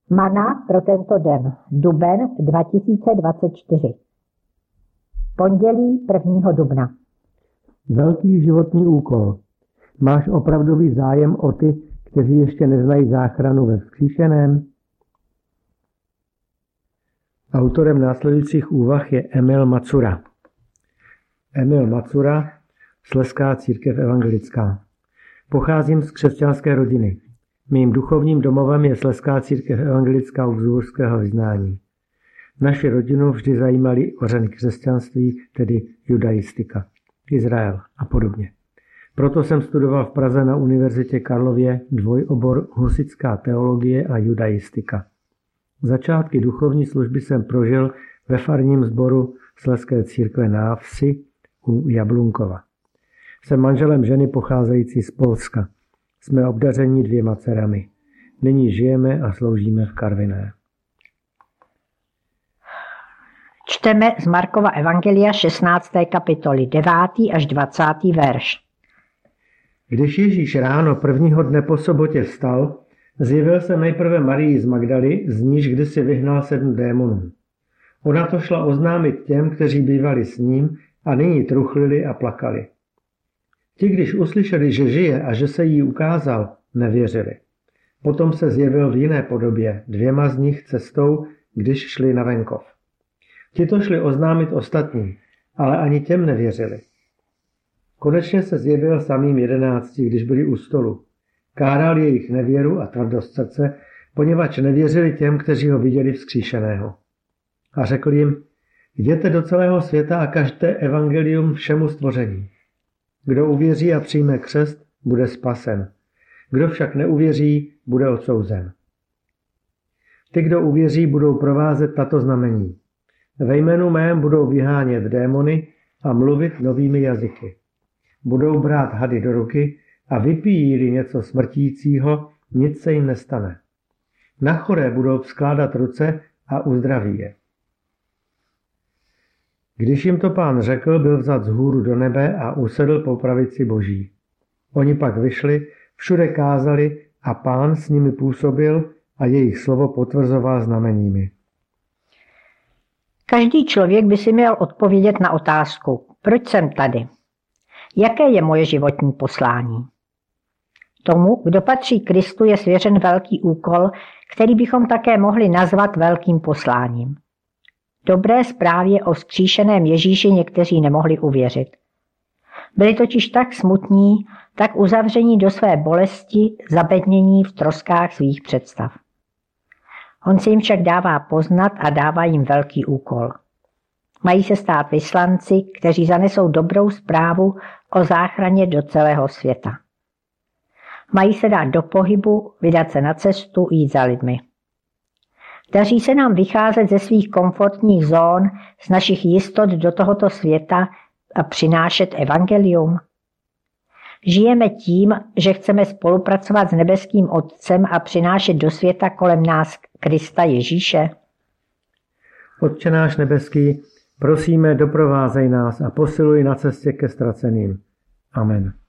Mana pro tento den, duben 2024. Pondělí 1. dubna. Velký životní úkol. Máš opravdový zájem o ty, kteří ještě neznají záchranu ve vzkříšeném? Autorem následujících úvah je Emil Macura. Emil Macura, Slezská církev evangelická. Pocházím z křesťanské rodiny. Mým duchovním domovem je Slezská církev evangelická uzurského vyznání. Naši rodinu vždy zajímaly kořeny křesťanství, tedy judaistika, Izrael a podobně. Proto jsem studoval v Praze na Univerzitě Karlově dvojobor husitská teologie a judaistika. Začátky duchovní služby jsem prožil ve farním sboru Slezské církve na vsi u Jablunkova. Jsem manželem ženy pocházející z Polska. Jsme obdaření 2 dcerami. Nyní žijeme a sloužíme v Karviné. Čteme z Markova evangelia 16. kapitoly 9. až 20. verš. Když Ježíš ráno prvního dne po sobotě vstal, zjevil se nejprve Marii z Magdaly, z níž kdysi vyhnal 7 démonů. Ona to šla oznámit těm, kteří bývali s ním a nyní truchlili a plakali. Ti, když uslyšeli, že žije a že se jí ukázal, nevěřili. Potom se zjevil v jiné podobě 2 z nich cestou, když šli na venkov. Ti to šli oznámit ostatním, ale ani těm nevěřili. Konečně se zjevil samým 11, když byli u stolu. Káral jejich nevěru a tvrdost srdce, poněvadž nevěřili těm, kteří ho viděli vzkříšeného. A řekl jim, jděte do celého světa a kažte evangelium všemu stvoření. Kdo uvěří a přijme křest, bude spasen. Kdo však neuvěří, bude odsouzen. Ty, kdo uvěří, budou provázet tato znamení. Ve jménu mém budou vyhánět démony a mluvit novými jazyky. Budou brát hady do ruky a vypijí-li něco smrtícího, nic se jim nestane. Na choré budou vzkládat ruce a uzdraví je. Když jim to Pán řekl, byl vzat vzhůru do nebe a usedl po pravici Boží. Oni pak vyšli, všude kázali a Pán s nimi působil a jejich slovo potvrzoval znameními. Každý člověk by si měl odpovědět na otázku, proč jsem tady? Jaké je moje životní poslání? Tomu, kdo patří Kristu, je svěřen velký úkol, který bychom také mohli nazvat velkým posláním. Dobré zprávě o vzkříšeném Ježíši někteří nemohli uvěřit. Byli totiž tak smutní, tak uzavření do své bolesti, zabednění v troskách svých představ. On se jim však dává poznat a dává jim velký úkol. Mají se stát vyslanci, kteří zanesou dobrou zprávu o záchraně do celého světa. Mají se dát do pohybu, vydat se na cestu, jít za lidmi. Daří se nám vycházet ze svých komfortních zón, z našich jistot do tohoto světa a přinášet evangelium. Žijeme tím, že chceme spolupracovat s nebeským Otcem a přinášet do světa kolem nás Krista Ježíše. Otče náš nebeský, prosíme, doprovázej nás a posiluj na cestě ke ztraceným. Amen.